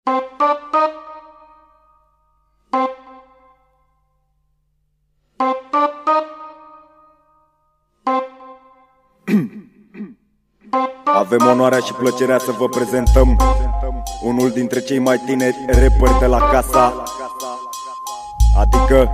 Avem onoarea și plăcerea să vă prezentăm unul dintre cei mai tineri rapperi de la casa, adică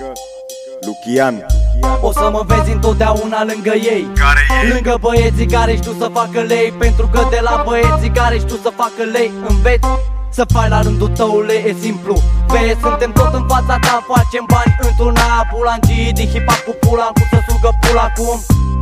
Lucian. O să mă vezi întotdeauna lângă ei, lângă băieții care știu să facă lei, pentru că de la băieții care știu să facă lei înveți să faci la rândul tău lei, e simplu. Vezi, suntem tot în fața ta, facem bani într-una, bulangii din hip-hop cu pula, cum să sugă pula cum.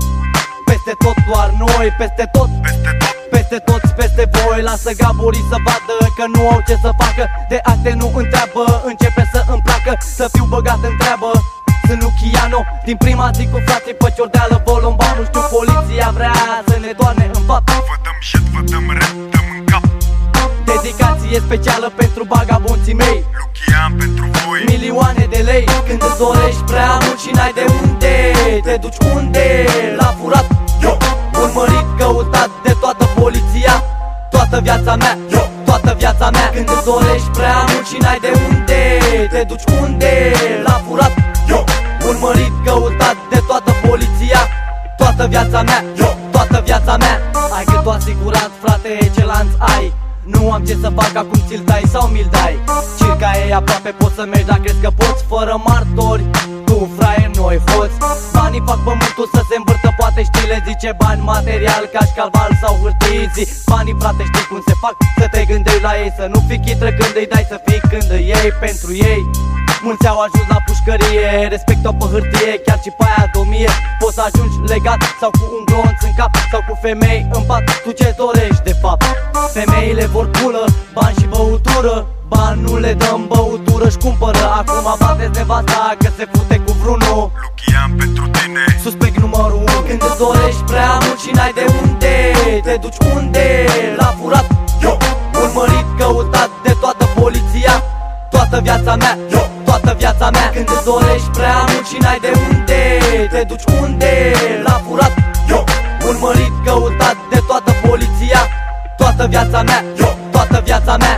Peste tot, doar noi, peste tot, peste toți, peste voi. Lasă gaburii să vadă că nu au ce să facă, de acte nu întreabă, începe să îmi placă, să fiu băgat în treabă. Sunt Luciano, din prima zi cu frații pe ciordeală, volumbar, nu știu, poliția vrea să ne toarne în fapt. Vă dăm shit, vă dăm rap, dăm în cap. Dedicație specială pentru bagabonții mei, Lucian pentru voi, milioane de lei. Când îți dorești prea mult și n-ai de unde, te duci unde? La furat, yo, urmărit, căutat de toată poliția, toată viața mea, yo, toată viața mea. Când îți dorești prea mult și n-ai de unde, te duci unde? La furat, yo, urmărit, căutat de toată poliția, toată viața mea, yo, toată viața mea. Ai gâtul asigurat, frate, ce lanț ai? Nu am ce să fac, acum ți-l dai sau mi-l dai? Circa e aproape, poți să mergi, dar crezi că poți? Fără martori, tu fraier, noi hoți. Banii fac pământul să se învârtă, poate știi, le zice bani material, cașcaval sau hârtii. Banii, frate, știi cum se fac, să te gândești la ei, să nu fii chitră când îi dai, să fii când îi iei pentru ei. Mulți au ajuns la pușcărie, respect-o pe hârtie, chiar și pe aia domie. Poți să ajungi legat sau cu un glonț în cap, sau cu femei în pat, tu ce dorești de fapt? Femeile vor pulă, bani și băutură, bani nu le dăm, băutură-și cumpără. Acum bateți nevasta că se fute cu vreunul. Lucian pentru tine, suspect numărul 1. Când îți dorești prea mult și n-ai de unde, te duci unde? La furat, yo, urmărit, căutat de toată poliția, toată viața mea, yo, toată viața mea. Când îți dorești prea mult și n-ai de unde, te duci unde? La furat, yo, urmărit, căutat de toată poliția, toată viața mea, yo, toată viața mea.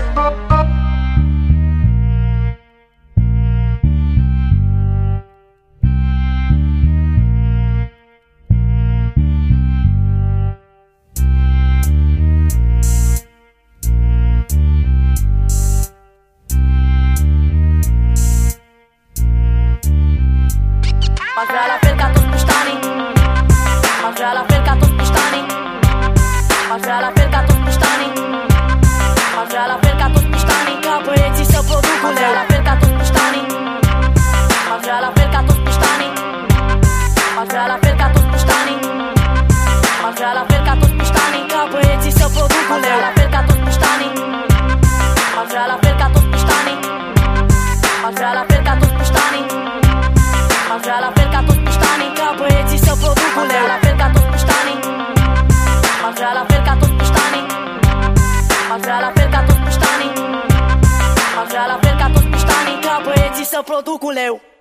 M-aș vrea la fel ca toți puștanii, m-aș vrea la fel ca toți puștanii, m-aș vrea la fel ca toți puștanii, m-aș vrea la fel ca toți puștanii, ca băieții să producă leu. La fel ca toți puștanii, m-aș vrea la fel ca toți puștanii, m-aș vrea la fel ca toți puștanii, m-aș vrea la fel ca toți puștanii, ca băieții să producă leu. La fel ca toți puștanii, m-aș vrea la fel ca toți puștanii, m-aș vrea la fel ca toți puștanii, m-aș vrea la fel ca toți puștanii, ca băieții să producă leu. La fel ca toți puștanii, m-aș vrea la fel ca toți puștanii, m-aș vrea la fel ca toți puștanii, m-aș vrea la fel ca toți puștanii, ca băieții să producă leu.